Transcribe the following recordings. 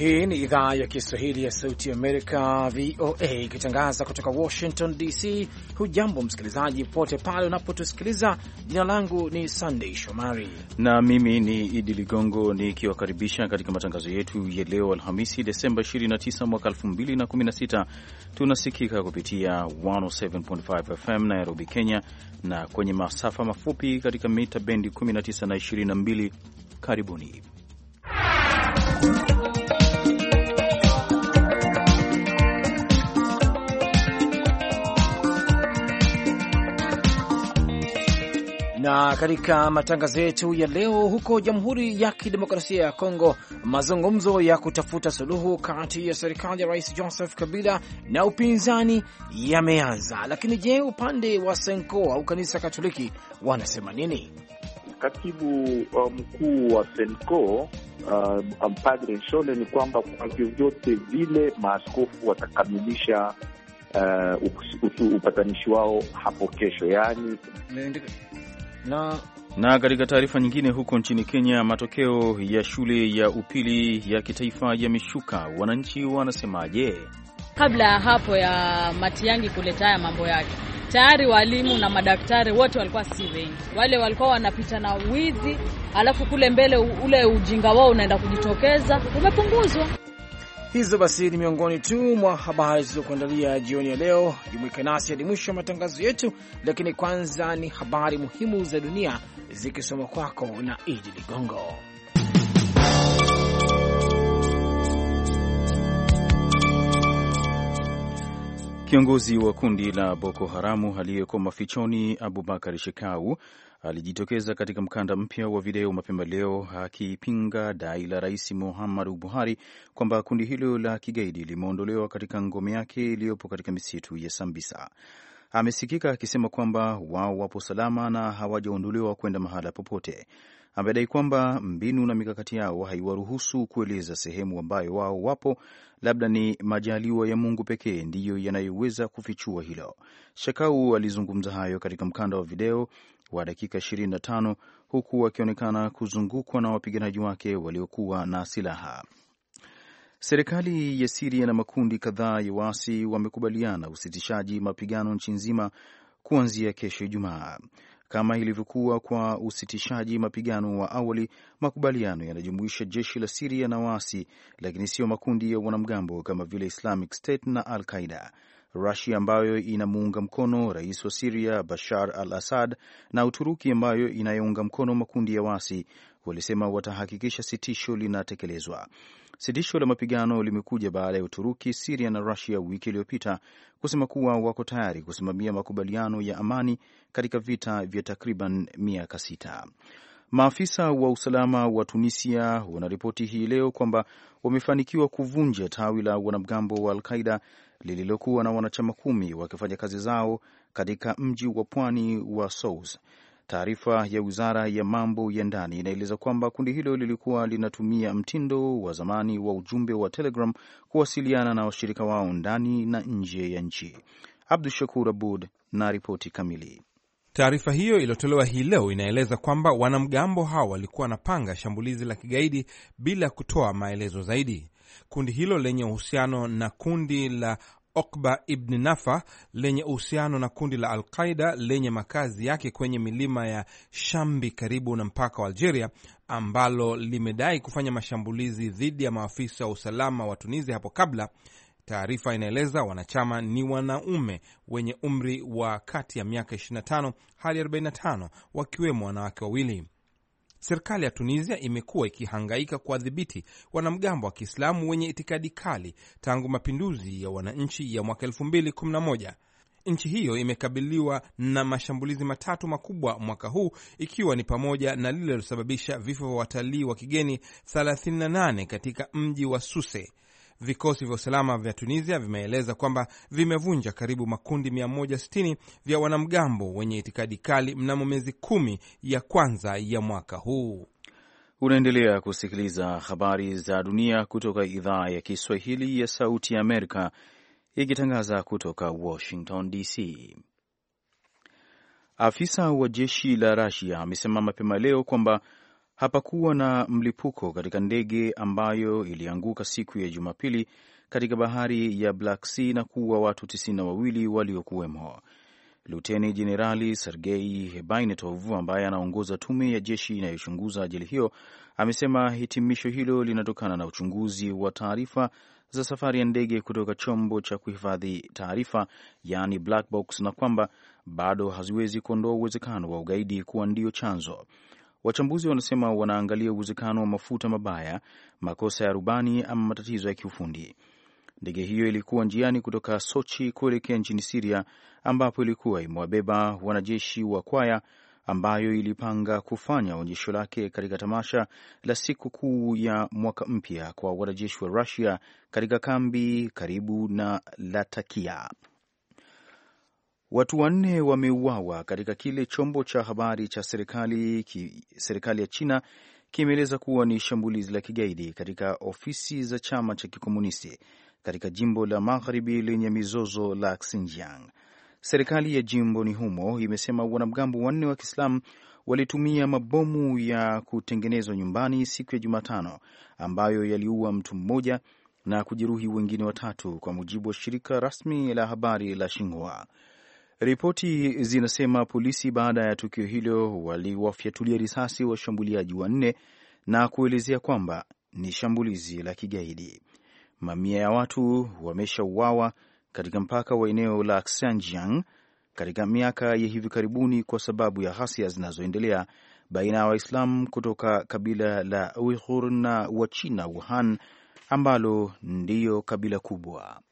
Hii ni idhaa ya Kiswahili ya Sauti ya Amerika, VOA, ikitangaza kutoka Washington DC. Hujambo msikilizaji pote pale unapotusikiliza. Jina langu ni Sunday Shomari na mimi ni Idi Ligongo nikiwakaribisha katika matangazo yetu ya leo Alhamisi, Desemba 29 mwaka 2016. Tunasikika kupitia 107.5 FM Nairobi, Kenya, na kwenye masafa mafupi katika mita bendi 19 na 22. Karibuni. Na katika matangazo yetu ya leo, huko Jamhuri ya Kidemokrasia ya Kongo, mazungumzo ya kutafuta suluhu kati ya serikali ya Rais Joseph Kabila na upinzani yameanza. Lakini je, upande wa Senko au kanisa Katoliki wanasema nini? Katibu mkuu wa Senko Padre Nshole ni kwamba kwa vyovyote vile maaskofu watakamilisha upatanishi wao hapo kesho, yani na katika taarifa nyingine, huko nchini Kenya, matokeo ya shule ya upili ya kitaifa yameshuka. Wananchi wanasemaje? Kabla ya hapo ya Matiang'i kuleta haya mambo yake, tayari walimu na madaktari wote walikuwa si wengi. Wale walikuwa wanapita na wizi, alafu kule mbele ule ujinga wao unaenda kujitokeza, umepunguzwa. Hizo basi ni miongoni tu mwa habari zilizokuandalia jioni ya leo. Jumuika nasi hadi mwisho wa matangazo yetu, lakini kwanza ni habari muhimu za dunia zikisoma kwako na Idi Ligongo. Kiongozi wa kundi la Boko Haramu aliyekuwa mafichoni Abubakar Shekau alijitokeza katika mkanda mpya wa video mapema leo akipinga dai la Rais Muhammadu Buhari kwamba kundi hilo la kigaidi limeondolewa katika ngome yake iliyopo katika misitu ya Sambisa. Amesikika akisema kwamba wao wapo salama na hawajaondolewa kwenda mahala popote. Amedai kwamba mbinu na mikakati yao haiwaruhusu kueleza sehemu ambayo wao wapo, labda ni majaliwa ya Mungu pekee ndiyo yanayoweza kufichua hilo. Shekau alizungumza hayo katika mkanda wa video wa dakika 25 huku wakionekana kuzungukwa na wapiganaji wake waliokuwa na silaha. Serikali ya Syria na makundi kadhaa ya waasi wamekubaliana usitishaji mapigano nchi nzima kuanzia kesho Ijumaa. Kama ilivyokuwa kwa usitishaji mapigano wa awali, makubaliano yanajumuisha jeshi la Syria na waasi, lakini sio makundi ya wanamgambo kama vile Islamic State na Al-Qaeda. Russia ambayo inamuunga mkono rais wa Syria Bashar al-Assad na Uturuki ambayo inayounga mkono makundi ya waasi walisema watahakikisha sitisho linatekelezwa. Sitisho la mapigano limekuja baada ya Uturuki, Syria na Russia wiki iliyopita kusema kuwa wako tayari kusimamia makubaliano ya amani katika vita vya takriban miaka 6. Maafisa wa usalama wa Tunisia wanaripoti hii leo kwamba wamefanikiwa kuvunja tawi la wanamgambo wa Al-Qaeda lililokuwa na wanachama 10 wakifanya kazi zao katika mji wa pwani wa Sousse. Taarifa ya Wizara ya Mambo ya Ndani inaeleza kwamba kundi hilo lilikuwa linatumia mtindo wa zamani wa ujumbe wa Telegram kuwasiliana na washirika wao ndani na nje ya nchi. Abdul Shakur Abud na ripoti kamili. Taarifa hiyo iliyotolewa hii leo inaeleza kwamba wanamgambo hao walikuwa wanapanga shambulizi la kigaidi bila kutoa maelezo zaidi. Kundi hilo lenye uhusiano na kundi la Okba ibn Nafa lenye uhusiano na kundi la Al-Qaeda lenye makazi yake kwenye milima ya Shambi karibu na mpaka wa Algeria, ambalo limedai kufanya mashambulizi dhidi ya maafisa wa usalama wa Tunisia hapo kabla. Taarifa inaeleza wanachama ni wanaume wenye umri wa kati ya miaka 25 hadi 45, wakiwemo wanawake wawili. Serikali ya Tunisia imekuwa ikihangaika kuwadhibiti wanamgambo wa Kiislamu wenye itikadi kali tangu mapinduzi ya wananchi ya mwaka 2011. Nchi hiyo imekabiliwa na mashambulizi 3 makubwa mwaka huu, ikiwa ni pamoja na lile lilosababisha vifo vya watalii wa kigeni 38 katika mji wa Sousse. Vikosi vya usalama vya Tunisia vimeeleza kwamba vimevunja karibu makundi 160 vya wanamgambo wenye itikadi kali mnamo miezi 10 ya kwanza ya mwaka huu. Unaendelea kusikiliza habari za dunia kutoka idhaa ya Kiswahili ya Sauti ya Amerika, ikitangaza kutoka Washington DC. Afisa wa jeshi la Russia amesema mapema leo kwamba hapakuwa na mlipuko katika ndege ambayo ilianguka siku ya Jumapili katika bahari ya Black Sea na kuua watu 92 waliokuwemo. Luteni Jenerali Sergei Bainetov ambaye anaongoza tume ya jeshi inayochunguza ajali hiyo amesema hitimisho hilo linatokana na uchunguzi wa taarifa za safari ya ndege kutoka chombo cha kuhifadhi taarifa, yaani black box, na kwamba bado haziwezi kuondoa uwezekano wa ugaidi kuwa ndio chanzo. Wachambuzi wanasema wanaangalia uwezekano wa mafuta mabaya, makosa ya rubani ama matatizo ya kiufundi. Ndege hiyo ilikuwa njiani kutoka Sochi kuelekea nchini Syria, ambapo ilikuwa imewabeba wanajeshi wa kwaya ambayo ilipanga kufanya onyesho lake katika tamasha la siku kuu ya mwaka mpya kwa wanajeshi wa Russia katika kambi karibu na Latakia. Watu 4 wameuawa katika kile chombo cha habari cha serikali ya China kimeeleza kuwa ni shambulizi la kigaidi katika ofisi za chama cha kikomunisti katika jimbo la magharibi lenye mizozo la Xinjiang. Serikali ya jimboni humo imesema wanamgambo 4 wa Kiislamu walitumia mabomu ya kutengenezwa nyumbani siku ya Jumatano ambayo yaliua mtu mmoja na kujeruhi wengine 3, kwa mujibu wa shirika rasmi la habari la Xinhua. Ripoti zinasema polisi baada ya tukio hilo waliwafyatulia risasi washambuliaji 4 na kuelezea kwamba ni shambulizi la kigaidi. Mamia ya watu wameshauawa katika mpaka wa eneo la Xinjiang katika miaka ya hivi karibuni kwa sababu ya ghasia zinazoendelea baina ya Waislamu kutoka kabila la Uighur na Wachina Wuhan ambalo ndiyo kabila kubwa.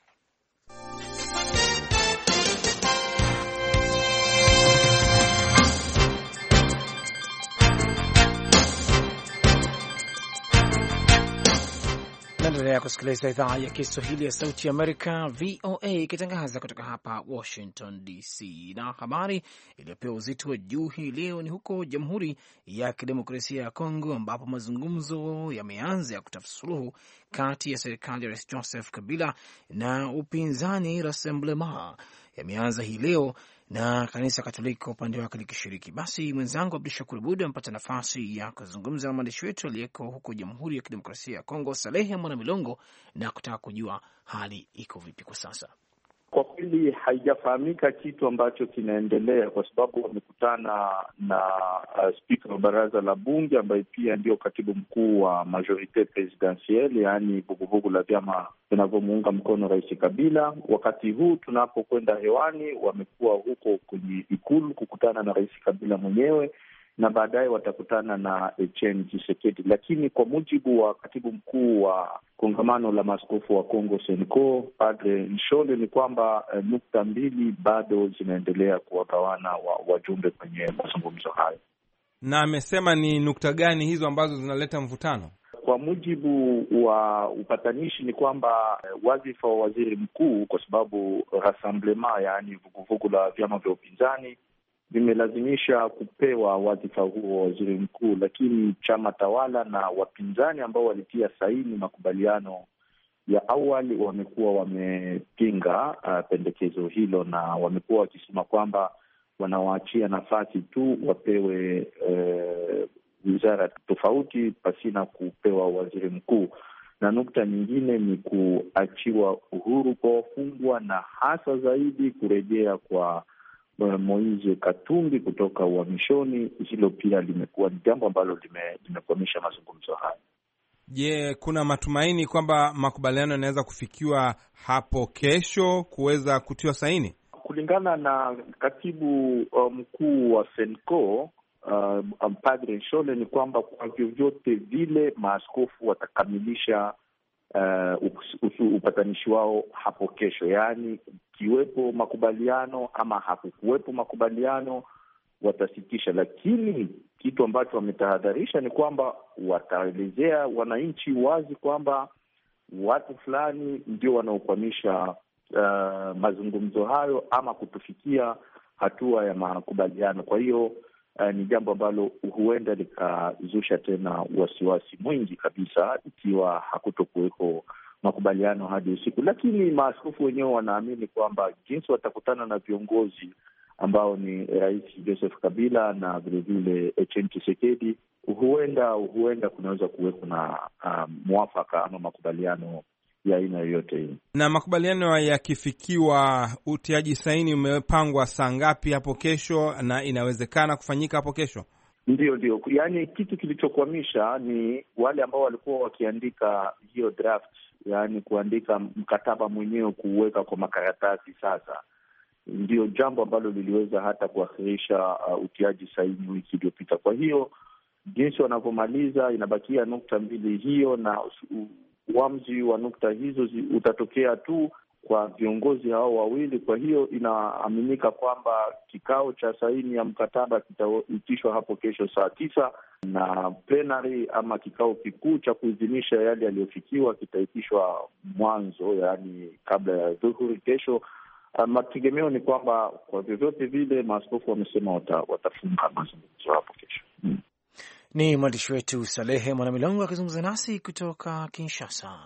Naendelea kusikiliza idhaa ya Kiswahili ya Sauti ya Amerika, VOA, ikitangaza kutoka hapa Washington DC. Na habari iliyopewa uzito wa juu hii leo ni huko Jamhuri ya Kidemokrasia ya Kongo, ambapo mazungumzo yameanza ya kutafuta suluhu kati ya serikali ya Rais Joseph Kabila na upinzani Rassemblement yameanza hii leo na kanisa Katoliki kwa upande wake likishiriki. Basi mwenzangu Abdu Shakur Abud amepata nafasi ya kuzungumza na mwandishi wetu aliyeko huko Jamhuri ya Kidemokrasia ya Kongo, Salehe Mwana Milongo, na kutaka kujua hali iko vipi kwa sasa. Kwa kweli haijafahamika kitu ambacho kinaendelea, kwa sababu wamekutana na spika wa baraza la bunge ambaye pia ndio katibu mkuu wa majorite presidentielle, yaani vuguvugu la vyama vinavyomuunga mkono Rais Kabila. Wakati huu tunapokwenda hewani, wamekuwa huko kwenye ikulu kukutana na Rais Kabila mwenyewe, na baadaye watakutana na Etienne Tshisekedi. Lakini kwa mujibu wa katibu mkuu wa kongamano la maaskofu wa Kongo Senko, Padre Nshole, ni kwamba nukta mbili bado zinaendelea kuwagawana wajumbe kwenye mazungumzo hayo. Na amesema ni nukta gani hizo ambazo zinaleta mvutano? Kwa mujibu wa upatanishi ni kwamba wadhifa wa waziri mkuu, kwa sababu Rassemblement, yaani vuguvugu la vyama vya upinzani, vimelazimisha kupewa wadhifa huo wa waziri mkuu, lakini chama tawala na wapinzani ambao walitia saini makubaliano ya awali wamekuwa wamepinga pendekezo hilo, na wamekuwa wakisema kwamba wanawaachia nafasi tu wapewe wizara tofauti pasina kupewa waziri mkuu. Na nukta nyingine ni kuachiwa uhuru kwa wafungwa, na hasa zaidi kurejea kwa Moise Katumbi kutoka uhamishoni. Hilo pia limekuwa ni jambo ambalo limekwamisha mazungumzo haya. Je, kuna matumaini kwamba makubaliano yanaweza kufikiwa hapo kesho kuweza kutiwa saini? Kulingana na katibu mkuu wa Senko, Padre Nshole, ni kwamba kwa vyovyote vile maaskofu watakamilisha upatanishi wao hapo kesho, yaani kiwepo makubaliano ama hakukuwepo makubaliano watasitisha. Lakini kitu ambacho wametahadharisha ni kwamba wataelezea wananchi wazi kwamba watu fulani ndio wanaokwamisha mazungumzo hayo ama kutufikia hatua ya makubaliano. Kwa hiyo ni jambo ambalo huenda likazusha tena wasiwasi mwingi kabisa ikiwa hakutokuweko makubaliano hadi usiku. Lakini maaskofu wenyewe wanaamini kwamba jinsi watakutana na viongozi ambao ni Rais Joseph Kabila na vilevile Etienne Tshisekedi, huenda kunaweza kuwepo na mwafaka ama makubaliano ya aina yoyote hii. Na makubaliano yakifikiwa, utiaji saini umepangwa saa ngapi hapo kesho, na inawezekana kufanyika hapo kesho? Ndio, yaani kitu kilichokwamisha ni wale ambao walikuwa wakiandika hiyo draft, yaani kuandika mkataba mwenyewe, kuuweka kwa makaratasi. Sasa ndio jambo ambalo liliweza hata kuakhirisha utiaji saini wiki iliyopita. Kwa hiyo jinsi wanavyomaliza, inabakia nukta mbili hiyo, na uamuzi wa nukta hizo utatokea tu kwa viongozi hao wawili. Kwa hiyo inaaminika kwamba kikao cha saini ya mkataba kitaitishwa hapo kesho saa 9, na plenary ama kikao kikuu cha kuidhinisha yale yaliyofikiwa kitaitishwa mwanzo, yaani kabla ya dhuhuri kesho. Mategemeo ni kwamba kwa vyovyote vile maaskofu wamesema watafunga mazungumzo hapo kesho. Ni mwandishi wetu Salehe Mwanamilongo akizungumza nasi kutoka Kinshasa.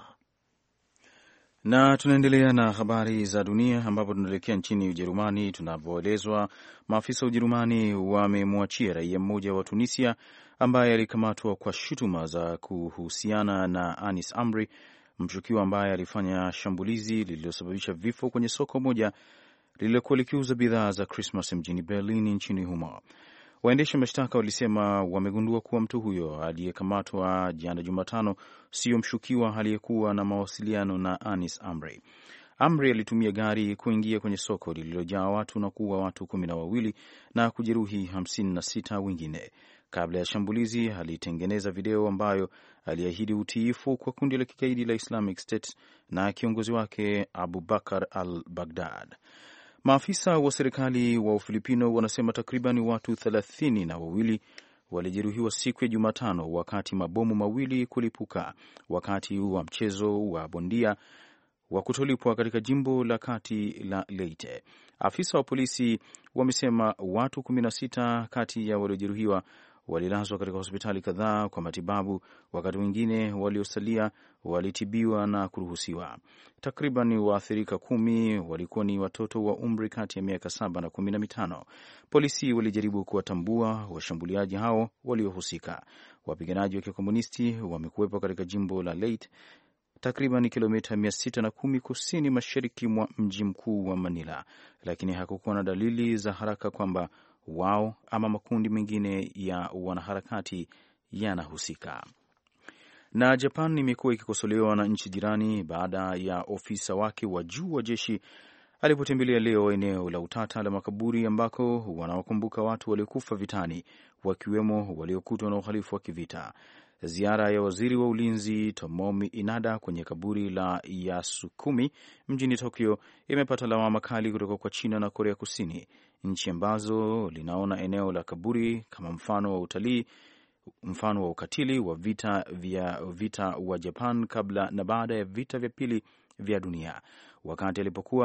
Na tunaendelea na habari za dunia, ambapo tunaelekea nchini Ujerumani. Tunavyoelezwa, maafisa wa Ujerumani wamemwachia raia mmoja wa Tunisia ambaye alikamatwa kwa shutuma za kuhusiana na Anis Amri, mshukiwa ambaye alifanya shambulizi lililosababisha vifo kwenye soko moja lililokuwa likiuza bidhaa za Krismas mjini Berlin nchini humo. Waendesha mashtaka walisema wamegundua kuwa mtu huyo aliyekamatwa jana Jumatano sio mshukiwa aliyekuwa na mawasiliano na Anis Amri. Amri alitumia gari kuingia kwenye soko lililojaa watu na kuua watu 12 na kujeruhi 56 wengine. Kabla ya shambulizi, alitengeneza video ambayo aliahidi utiifu kwa kundi la kigaidi la Islamic State na kiongozi wake Abu Bakar al-Baghdad. Maafisa wa serikali wa Ufilipino wanasema takriban watu 32 walijeruhiwa siku ya Jumatano wakati mabomu mawili kulipuka wakati wa mchezo wa bondia wa kutolipwa katika jimbo la kati la Leyte. Afisa wa polisi wamesema watu 16 kati ya waliojeruhiwa walilazwa katika hospitali kadhaa kwa matibabu, wakati wengine waliosalia walitibiwa na kuruhusiwa. Takriban waathirika 10 walikuwa ni watoto wa umri kati ya miaka 7 na 15. Polisi walijaribu kuwatambua washambuliaji hao waliohusika. Wapiganaji wa kikomunisti wamekuwepo katika jimbo la Leyte, takriban kilomita 610 kusini mashariki mwa mji mkuu wa Manila, lakini hakukuwa na dalili za haraka kwamba wao ama makundi mengine ya wanaharakati yanahusika. Na Japan imekuwa ikikosolewa na nchi jirani baada ya ofisa wake wa juu wa jeshi alipotembelea leo eneo la utata la makaburi ambako wanawakumbuka watu waliokufa vitani, wakiwemo waliokutwa na uhalifu wa kivita. Ziara ya waziri wa ulinzi Tomomi Inada kwenye kaburi la Yasukuni mjini Tokyo imepata lawama kali kutoka kwa China na Korea Kusini, nchi ambazo linaona eneo la kaburi kama mfano wa ukatili wa vita wa Japan kabla na baada ya vita vya pili vya dunia, wakati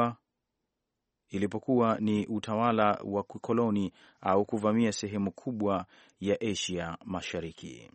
ilipokuwa ni utawala wa kikoloni au kuvamia sehemu kubwa ya Asia Mashariki.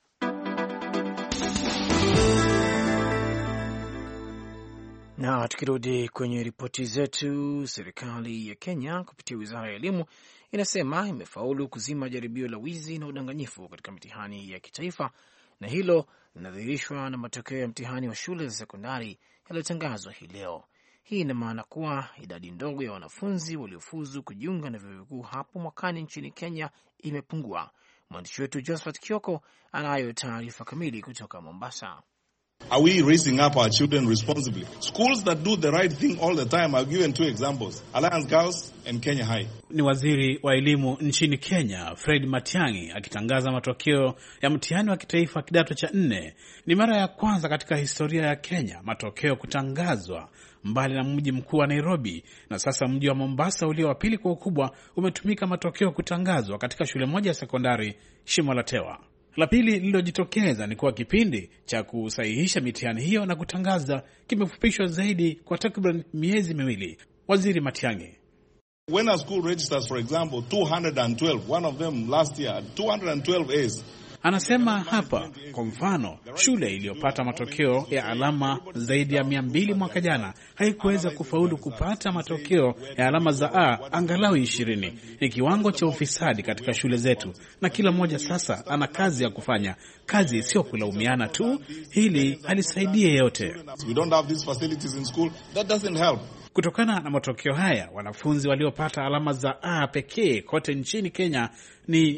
Na tukirudi kwenye ripoti zetu, serikali ya Kenya kupitia wizara ya elimu inasema imefaulu kuzima jaribio la wizi na udanganyifu katika mitihani ya kitaifa, na hilo linadhihirishwa na matokeo ya mtihani wa shule za sekondari yaliyotangazwa hii leo. Hii ina maana kuwa idadi ndogo ya wanafunzi waliofuzu kujiunga na vyuo vikuu hapo mwakani nchini Kenya imepungua. Mwandishi wetu Josephat Kioko anayo taarifa kamili kutoka Mombasa. Are we raising up our children responsibly? Schools that do the right thing all the time, I've given 2 examples, Alliance Girls and Kenya High. Ni waziri wa elimu nchini Kenya, Fred Matiang'i, akitangaza matokeo ya mtihani wa kitaifa kidato cha 4. Ni mara ya kwanza katika historia ya Kenya matokeo kutangazwa mbali na mji mkuu wa Nairobi, na sasa mji wa Mombasa ulio wa pili kwa ukubwa umetumika matokeo kutangazwa katika shule moja ya sekondari Shimo la Tewa. La pili lililojitokeza ni kuwa kipindi cha kusahihisha mitihani hiyo na kutangaza kimefupishwa zaidi kwa takriban miezi 2. Waziri Matiang'i: When a school registers, for example, 212, one of them last year, 212 A's, Anasema hapa, kwa mfano, shule iliyopata matokeo ya alama zaidi ya 200 mwaka jana haikuweza kufaulu kupata matokeo ya alama za A angalau 20. Ni kiwango cha ufisadi katika shule zetu, na kila mmoja sasa ana kazi ya kufanya. Kazi sio kulaumiana tu, hili halisaidie yeyote. We don't have these facilities in school. That doesn't help. Kutokana na matokeo haya, wanafunzi waliopata alama za A pekee kote nchini Kenya ni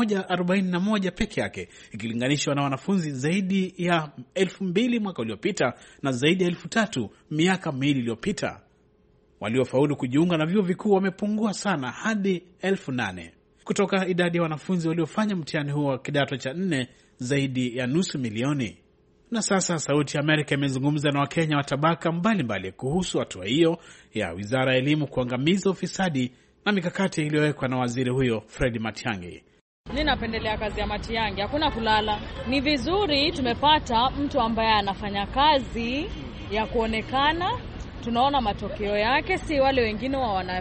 141 peke yake, ikilinganishwa na wanafunzi zaidi ya 2,000 mwaka uliopita na zaidi ya 3,000 miaka miwili iliyopita. Waliofaulu kujiunga na vyuo vikuu wamepungua sana hadi 8,000. Kutoka idadi ya wanafunzi waliofanya mtihani huo wa kidato cha 4, zaidi ya nusu milioni. Na sasa Sauti ya Amerika imezungumza na Wakenya wa tabaka mbalimbali kuhusu hatua hiyo ya Wizara ya Elimu kuangamiza ufisadi na mikakati iliyowekwa na waziri huyo Fred Matiang'i. Mimi napendelea kazi ya Matiang'i, hakuna kulala. Ni vizuri tumepata mtu ambaye anafanya kazi ya kuonekana, tunaona matokeo yake, si wale wengine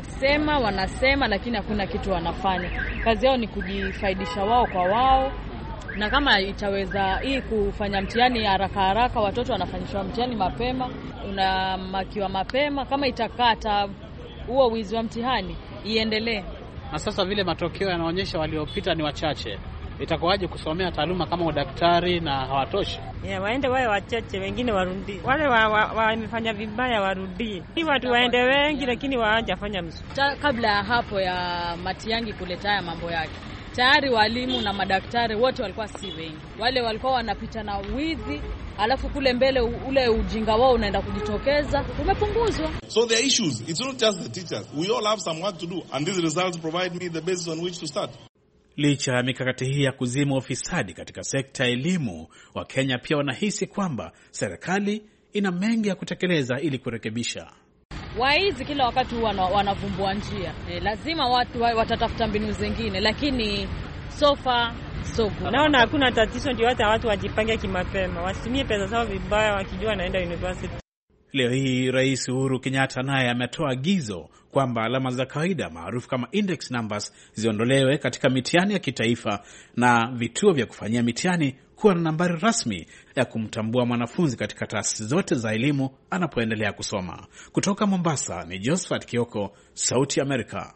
wanasema lakini hakuna kitu wanafanya. Kazi yao ni kujifaidisha wao kwa wao. Na kama itaweza hii kufanya mtihani haraka, watoto wanafanyishwa mtihani mapema, unamakiwa mapema, kama itakata huo wizi wa mtihani iendelee. Na sasa vile matokeo yanaonyesha waliopita ni wachache, itakuwaje kusomea taaluma kama udaktari na hawatoshi? Waende wale wachache, wengine warudi. Wale wamefanya vibaya warudi. Hii watu waende wengi, lakini hawajafanya mzuri. Kabla ya hapo ya Matiang'i kuleta haya mambo yake, tayari walimu na madaktari wote walikuwa si wengi. Wale walikuwa wanapita na wizi, alafu kule mbele ule ujinga wao unaenda kujitokeza, umepunguzwa. So there are issues. It's not just the teachers. We all have some work to do, and these results provide me the basis on which to start. Licha ya mikakati hii ya kuzima ufisadi katika sekta ya elimu, Wakenya pia wanahisi kwamba serikali ina mengi ya kutekeleza ili kurekebisha. Waizi kila wakati wanavumbua njia. Lazima watu watatafuta mbinu zingine, lakini so far so good. Naona hakuna tatizo, ndio hata watu wajipange kimapema. Wasitumie pesa zao vibaya wakijua naenda university. Leo hii Rais Uhuru Kenyatta naye ametoa agizo kwamba alama za kawaida maarufu kama index numbers ziondolewe katika mitihani ya kitaifa na vituo vya kufanyia mitihani kuwa na nambari rasmi ya kumtambua mwanafunzi katika taasisi zote za elimu anapoendelea kusoma. Kutoka Mombasa ni Josephat Kioko, Sauti ya Amerika.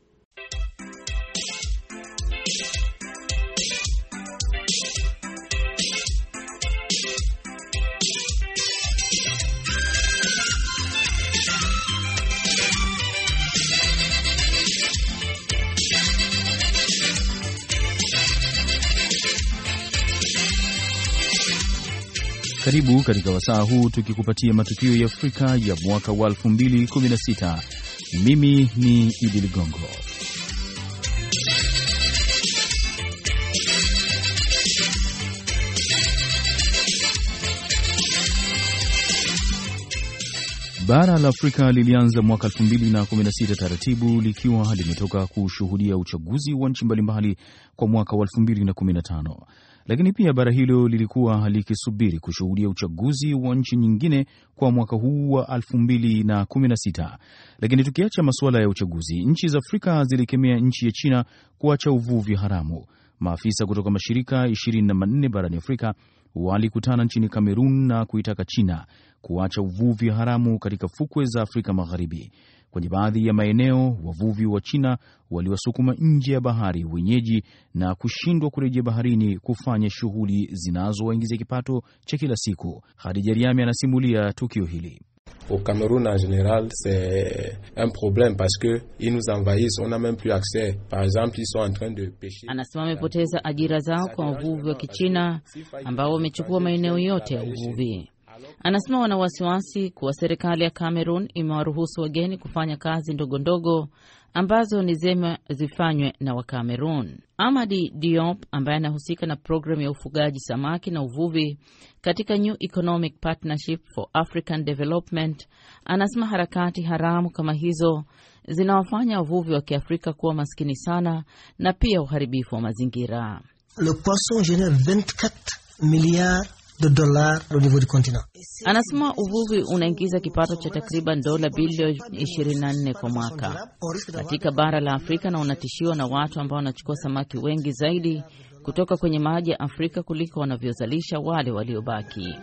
Karibu katika wasaa huu tukikupatia matukio ya Afrika ya mwaka wa 2016. Mimi ni Idi Ligongo. Bara la Afrika lilianza mwaka 2016 taratibu likiwa limetoka kushuhudia uchaguzi wa nchi mbalimbali kwa mwaka wa 2015. Lakini pia bara hilo lilikuwa likisubiri kushuhudia uchaguzi wa nchi nyingine kwa mwaka huu wa 2016. Lakini tukiacha masuala ya uchaguzi, nchi za Afrika zilikemea nchi ya China kuacha uvuvi haramu. Maafisa kutoka mashirika 24 barani Afrika walikutana nchini Kamerun na kuitaka China kuacha uvuvi haramu katika fukwe za Afrika Magharibi. Kwenye baadhi ya maeneo, wavuvi wa China waliwasukuma nje ya bahari wenyeji na kushindwa kurejea baharini kufanya shughuli zinazowaingizia kipato cha kila siku. Khadija Riami anasimulia tukio hili. Au Cameroun en général, c'est un problème parce que ils nous envahissent, on n'a même plus accès. Par exemple, ils sont en train de pêcher. Anasema wamepoteza ajira zao kwa wavuvi wa Kichina ambao wamechukua maeneo yote ya uvuvi. Anasema wana wasiwasi kuwa serikali ya Cameroon imewaruhusu wageni kufanya kazi ndogo ndogo ambazo ni zema zifanywe na wa Cameroon. Amadi Diop ambaye anahusika na programu ya ufugaji samaki na uvuvi katika New Economic Partnership for African Development anasema harakati haramu kama hizo zinawafanya wavuvi wa Kiafrika kuwa maskini sana na pia uharibifu wa mazingira. Le poisson génère 24 milliards de dollars au niveau du continent. Anasema uvuvi unaingiza kipato cha takriban dola bilioni 24 kwa mwaka katika bara la Afrika na unatishiwa na watu ambao wanachukua samaki wengi zaidi kutoka kwenye maji ya Afrika kuliko wanavyozalisha wale waliobaki.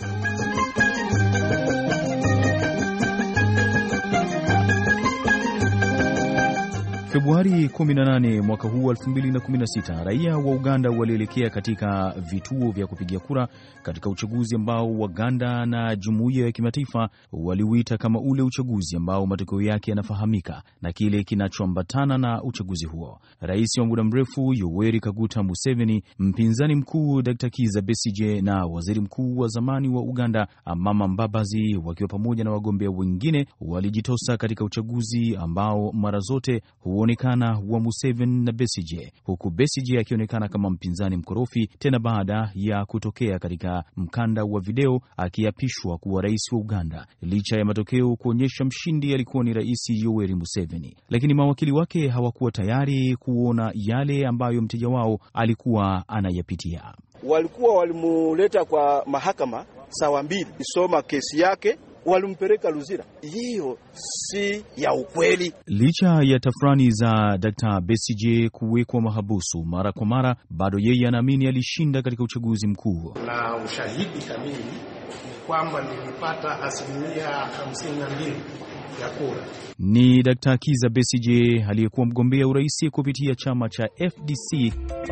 Februari 18 mwaka huu 2016, raia wa Uganda walielekea katika vituo vya kupigia kura katika uchaguzi ambao Waganda na jumuiya ya kimataifa waliuita kama ule uchaguzi ambao matokeo yake yanafahamika na kile kinachoambatana na uchaguzi huo. Rais wa muda mrefu Yoweri Kaguta Museveni, mpinzani mkuu Dr. Kizza Besigye na waziri mkuu wa zamani wa Uganda Amama Mbabazi, wakiwa pamoja na wagombea wengine, walijitosa katika uchaguzi ambao mara zote huonekana wa Museveni na Besigye, huku Besigye akionekana kama mpinzani mkorofi tena baada ya kutokea katika mkanda wa video akiapishwa kuwa rais wa Uganda, licha ya matokeo kuonyesha mshindi alikuwa ni Rais Yoweri Museveni. Lakini mawakili wake hawakuwa tayari kuona yale ambayo mteja wao alikuwa anayapitia. Walikuwa walimuleta kwa mahakama saa 2 isoma kesi yake, walimpeleka Luzira. Hiyo si ya ukweli. Licha ya tafrani za Dr. Besigye kuwekwa mahabusu mara kwa mara, bado yeye anaamini alishinda katika uchaguzi mkuu. Na ushahidi kamili ni kwamba nilipata 52% ya kura. Ni Dr. Kizza Besigye aliyekuwa mgombea urais kupitia chama cha FDC.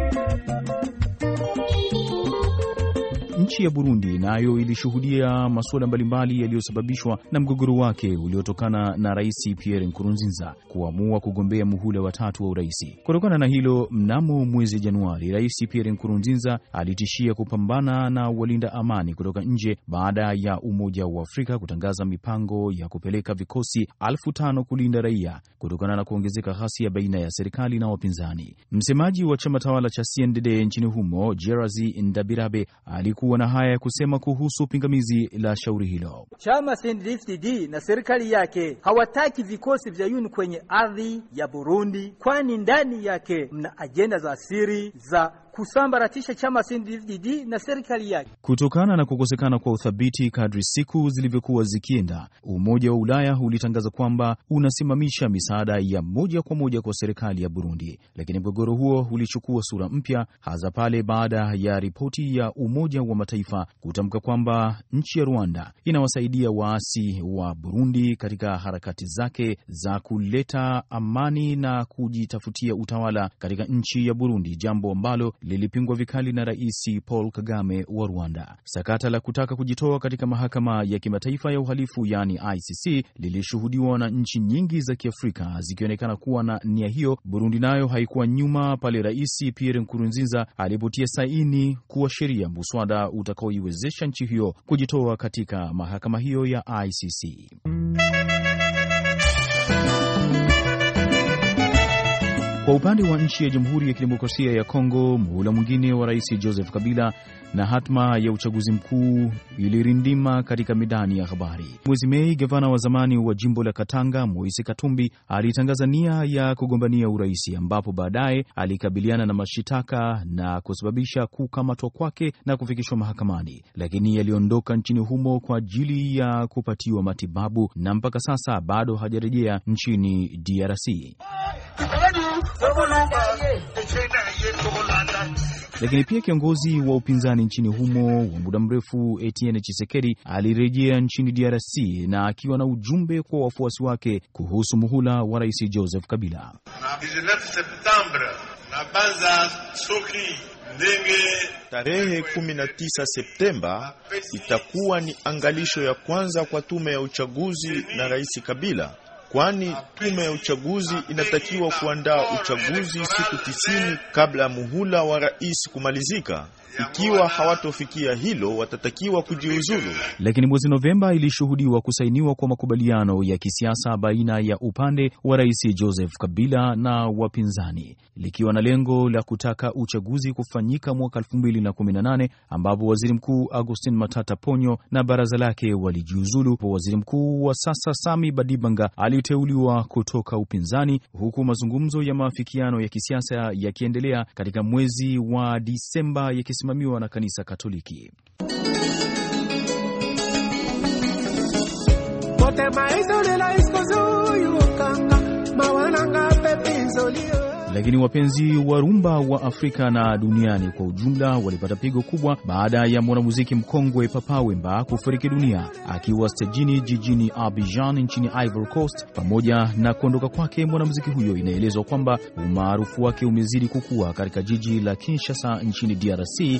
Nchi ya Burundi nayo ilishuhudia masuala mbalimbali yaliyosababishwa na mgogoro wake uliotokana na Rais Pierre Nkurunziza kuamua kugombea muhula wa 3 wa urais. Kutokana na hilo, mnamo mwezi Januari, Rais Pierre Nkurunziza alitishia kupambana na walinda amani kutoka nje baada ya Umoja wa Afrika kutangaza mipango ya kupeleka vikosi 5,000 kulinda raia kutokana na kuongezeka ghasia baina ya serikali na wapinzani. Msemaji wa chama tawala cha CNDD nchini humo, Jerazi Ndabirabe, alikuwa na haya ya kusema kuhusu pingamizi la shauri hilo. Chama CNDD na serikali yake hawataki vikosi vya UN kwenye ardhi ya Burundi, kwani ndani yake mna ajenda za siri za kusambaratisha chama CNDD na serikali yake. Kutokana na kukosekana kwa uthabiti kadri siku zilivyokuwa zikienda, Umoja wa Ulaya ulitangaza kwamba unasimamisha misaada ya moja kwa moja kwa serikali ya Burundi. Lakini mgogoro huo ulichukua sura mpya hasa pale baada ya ripoti ya Umoja wa Mataifa kutamka kwamba nchi ya Rwanda inawasaidia waasi wa Burundi katika harakati zake za kuleta amani na kujitafutia utawala katika nchi ya Burundi, jambo ambalo lilipingwa vikali na Rais Paul Kagame wa Rwanda. Sakata la kutaka kujitoa katika mahakama ya kimataifa ya uhalifu yani ICC lilishuhudiwa na nchi nyingi za Kiafrika zikionekana kuwa na nia hiyo. Burundi nayo haikuwa nyuma pale Rais Pierre Nkurunziza alipotia saini kuwa sheria muswada utakaoiwezesha nchi hiyo kujitoa katika mahakama hiyo ya ICC. Kwa upande wa nchi ya Jamhuri ya Kidemokrasia ya Kongo, muhula mwingine wa Rais Joseph Kabila na hatma ya uchaguzi mkuu ilirindima katika midani ya habari. Mwezi Mei, gavana wa zamani wa jimbo la Katanga Moise Katumbi alitangaza nia ya kugombania urais, ambapo baadaye alikabiliana na mashitaka na kusababisha kukamatwa kwake na kufikishwa mahakamani, lakini aliondoka nchini humo kwa ajili ya kupatiwa matibabu na mpaka sasa bado hajarejea nchini DRC. Lakini pia kiongozi wa upinzani nchini humo wa muda mrefu Etienne Tshisekedi alirejea nchini DRC na akiwa na ujumbe kwa wafuasi wake kuhusu muhula wa Rais Joseph Kabila. Tarehe 19 Septemba itakuwa ni angalisho ya kwanza kwa tume ya uchaguzi na Rais Kabila, kwani tume ya uchaguzi inatakiwa kuandaa uchaguzi siku 90 kabla ya muhula wa rais kumalizika. Ikiwa hawatofikia hilo, watatakiwa kujiuzulu. Lakini mwezi Novemba ilishuhudiwa kusainiwa kwa makubaliano ya kisiasa baina ya upande wa Rais Joseph Kabila na wapinzani, likiwa na lengo la kutaka uchaguzi kufanyika mwaka 2018, ambapo Waziri Mkuu Augustin Matata Ponyo na baraza lake walijiuzulu. Waziri Mkuu wa sasa Sami Badibanga aliteuliwa kutoka upinzani, huku mazungumzo ya maafikiano ya kisiasa yakiendelea katika mwezi wa Disemba yakisimamiwa na Kanisa Katoliki. Lakini wapenzi wa rumba wa Afrika na duniani kwa ujumla walipata pigo kubwa baada ya mwanamuziki mkongwe Papa Wemba kufariki dunia akiwa stejini jijini Abidjan nchini Ivory Coast. Pamoja na kuondoka kwake mwanamuziki huyo, inaelezwa kwamba umaarufu wake umezidi kukua katika jiji la Kinshasa nchini DRC.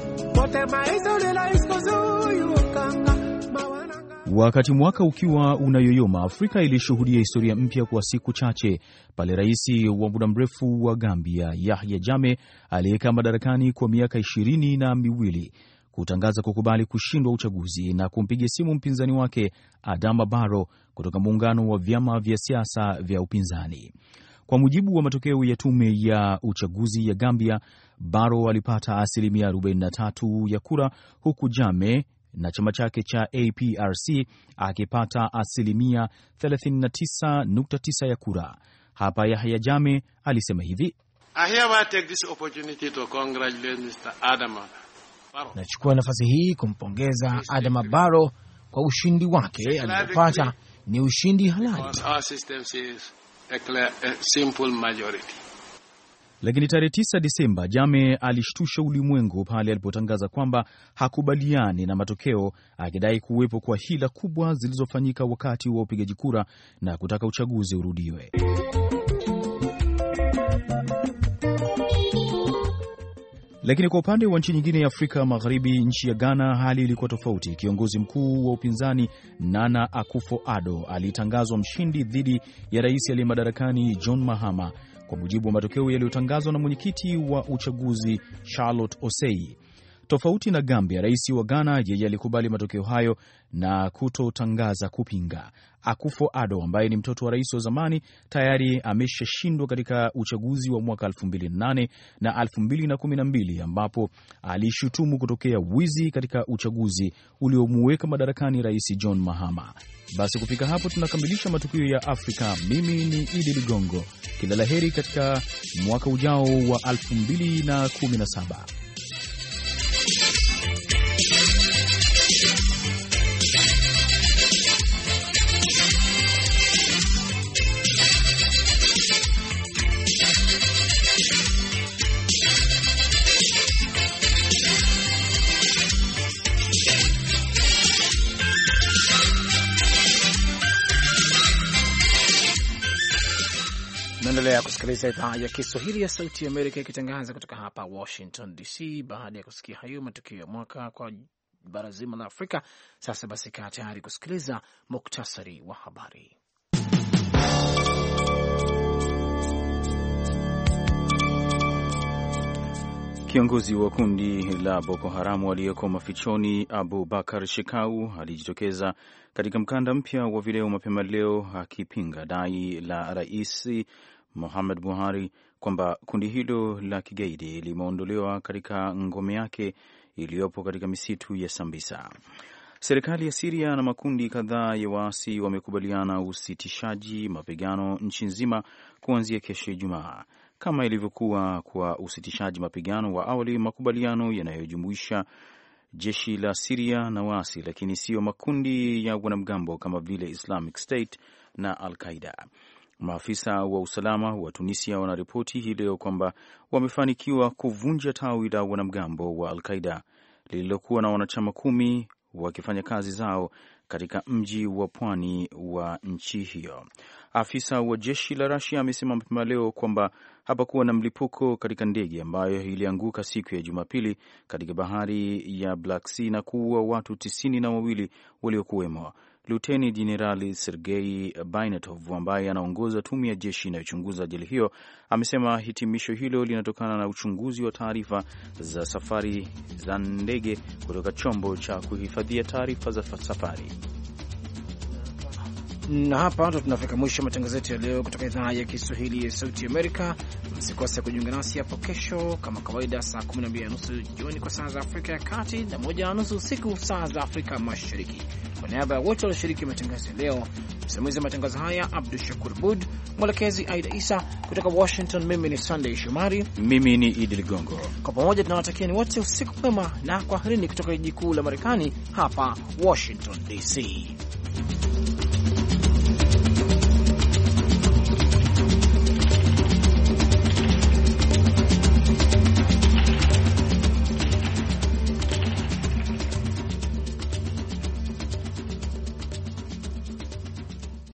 Wakati mwaka ukiwa unayoyoma, Afrika ilishuhudia historia mpya kwa siku chache pale rais wa muda mrefu wa Gambia Yahya Jammeh aliyekaa madarakani kwa miaka 22 kutangaza kukubali kushindwa uchaguzi na kumpiga simu mpinzani wake Adama Barrow kutoka muungano wa vyama vya siasa vya upinzani. Kwa mujibu wa matokeo ya tume ya uchaguzi ya Gambia, Barrow alipata asilimia 43 ya kura, huku Jammeh na chama chake cha APRC akipata asilimia 39.9 ya kura. Hapa Yahya Jammeh alisema hivi: Nachukua nafasi hii kumpongeza Adama Barrow kwa ushindi wake aliyopata. Ni ushindi halali. Lakini tarehe 9 Disemba, Jammeh alishtusha ulimwengu pale alipotangaza kwamba hakubaliani na matokeo, akidai kuwepo kwa hila kubwa zilizofanyika wakati wa upigaji kura na kutaka uchaguzi urudiwe. Lakini kwa upande wa nchi nyingine ya Afrika Magharibi, nchi ya Ghana, hali ilikuwa tofauti. Kiongozi mkuu wa upinzani Nana Akufo-Addo alitangazwa mshindi dhidi ya rais aliye madarakani John Mahama, kwa mujibu wa matokeo yaliyotangazwa na mwenyekiti wa uchaguzi Charlotte Osei. Tofauti na Gambia, rais wa Ghana yeye alikubali matokeo hayo na kutotangaza kupinga. Akufo-Addo ambaye ni mtoto wa rais wa zamani tayari ameshashindwa katika uchaguzi wa mwaka 2008 na 2012 ambapo alishutumu kutokea wizi katika uchaguzi uliomuweka madarakani rais John Mahama. Basi kufika hapo tunakamilisha matukio ya Afrika. Mimi ni Idi Ligongo. Kila laheri katika mwaka ujao wa 2017. Naendelea kusikiliza idhaa ya Kiswahili ya Sauti ya Amerika ikitangaza kutoka hapa Washington DC. Baada ya kusikia hayo matukio ya mwaka kwa bara zima la Afrika, sasa basi kaa tayari kusikiliza muktasari wa habari. Kiongozi wa kundi la Boko Haramu aliyeko mafichoni Abu Bakar Shekau alijitokeza katika mkanda mpya wa video mapema leo akipinga dai la Rais Muhammad Buhari kwamba kundi hilo la kigaidi limeondolewa katika ngome yake iliyopo katika misitu ya Sambisa. Serikali ya Syria na makundi kadhaa ya waasi wamekubaliana usitishaji mapigano nchi nzima kuanzia kesho Ijumaa. Kama ilivyokuwa kwa usitishaji mapigano wa awali, makubaliano yanayojumuisha jeshi la Syria na waasi, lakini sio makundi ya wanamgambo kama vile Islamic State na Al-Qaeda. Maafisa wa usalama wa Tunisia wanaripoti hii leo kwamba wamefanikiwa kuvunja tawi la wanamgambo wa Al-Qaeda lililokuwa na wanachama 10 wakifanya kazi zao katika mji wa pwani wa nchi hiyo. Afisa wa jeshi la Russia amesema mapema leo kwamba hapakuwa na mlipuko katika ndege ambayo ilianguka siku ya Jumapili katika bahari ya Black Sea na kuua watu 92 waliokuwemo. Luteni Jenerali Sergei Bainatov ambaye anaongoza tume ya jeshi inayochunguza ajali hiyo amesema hitimisho hilo linatokana na uchunguzi wa taarifa za safari za ndege kutoka chombo cha kuhifadhia taarifa za safari. Na hapa ndo tunafika mwisho matangazo yetu ya leo kutoka idhaa ya Kiswahili ya Sauti Amerika. Msikose kujiunga nasi hapo kesho kama kawaida saa 12:30 jioni kwa saa za Afrika ya Kati na 1:30 usiku saa za Afrika Mashariki. Kwa niaba ya wote walioshiriki matangazo ya leo, msimamizi wa matangazo haya Abdul Shakur Abud, mwelekezi Aida Isa kutoka Washington, mimi ni Sunday Shomari, mimi ni Idi Ligongo. Kwa pamoja tunawatakieni wote usiku mwema na kwaherini kutoka jiji kuu la Marekani hapa Washington DC.